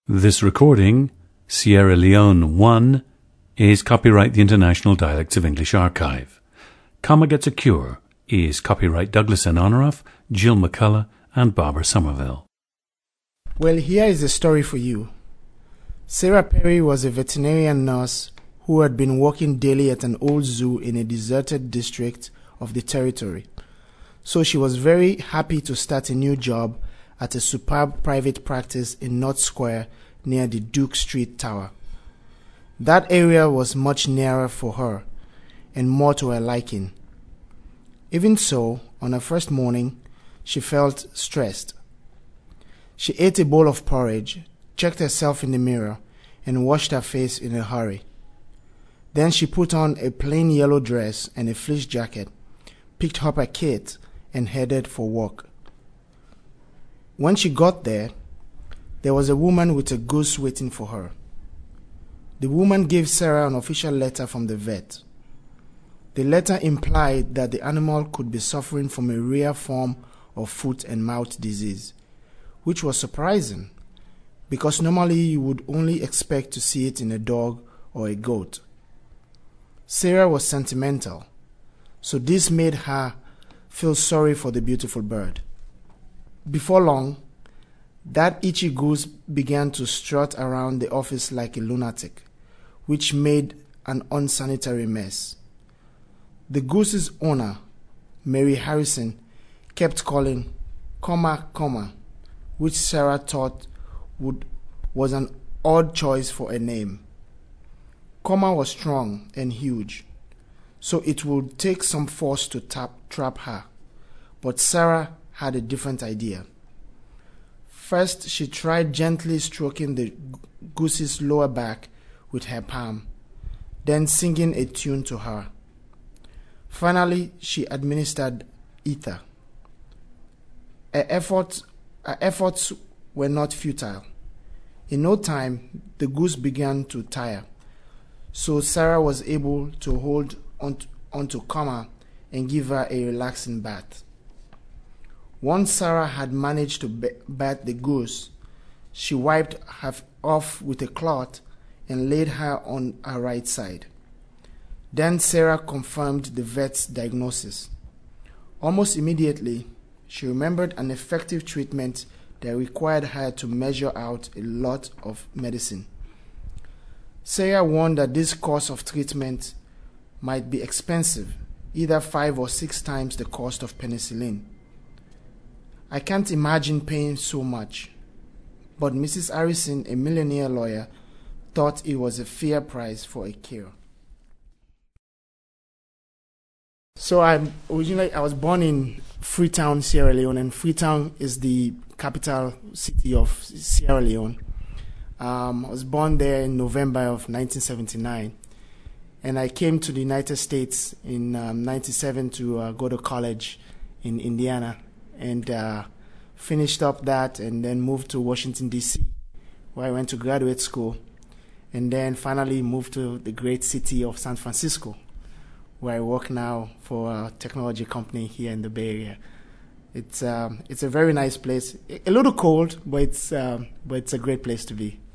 This recording, Sierra Leone 1, is copyright the International Dialects of English Archive. Comma Gets a Cure is copyright Douglas N. Honoraff, Jill McCullough, and Barbara Somerville. Well, here is a story for you. Sarah Perry was a veterinarian nurse who had been working daily at an old zoo in a deserted district of the territory. So she was very happy to start a new job at a superb private practice in North Square near the Duke Street Tower. That area was much nearer for her and more to her liking. Even so, on her first morning, she felt stressed. She ate a bowl of porridge, checked herself in the mirror, and washed her face in a hurry. Then she put on a plain yellow dress and a fleece jacket, picked up her kit, and headed for work. When she got there was a woman with a goose waiting for her. The woman gave Sarah an official letter from the vet. The letter implied that the animal could be suffering from a rare form of foot and mouth disease, which was surprising because normally you would only expect to see it in a dog or a goat. Sarah was sentimental, so this made her feel sorry for the beautiful bird. Before long, that itchy goose began to strut around the office like a lunatic, which made an unsanitary mess. The goose's owner, Mary Harrison, kept calling, comma, which Sarah thought was an odd choice for a name. Comma was strong and huge, so it would take some force to trap her. But Sarah had a different idea. First, she tried gently stroking the goose's lower back with her palm, then singing a tune to her. Finally, she administered ether. Her efforts were not futile. In no time, the goose began to tire, so Sarah was able to hold onto Comma and give her a relaxing bath. Once Sarah had managed to bat the goose, she wiped her off with a cloth and laid her on her right side. Then Sarah confirmed the vet's diagnosis. Almost immediately, she remembered an effective treatment that required her to measure out a lot of medicine. Sarah warned that this course of treatment might be expensive, either 5 or 6 times the cost of penicillin. I can't imagine paying so much, but Mrs. Harrison, a millionaire lawyer, thought it was a fair price for a cure. So I was born in Freetown, Sierra Leone, and Freetown is the capital city of Sierra Leone. I was born there in November of 1979, and I came to the United States in 97 to go to college in Indiana. And finished up that and then moved to Washington, D.C., where I went to graduate school, and then finally moved to the great city of San Francisco, where I work now for a technology company here in the Bay Area. It's a very nice place, a little cold, but it's a great place to be.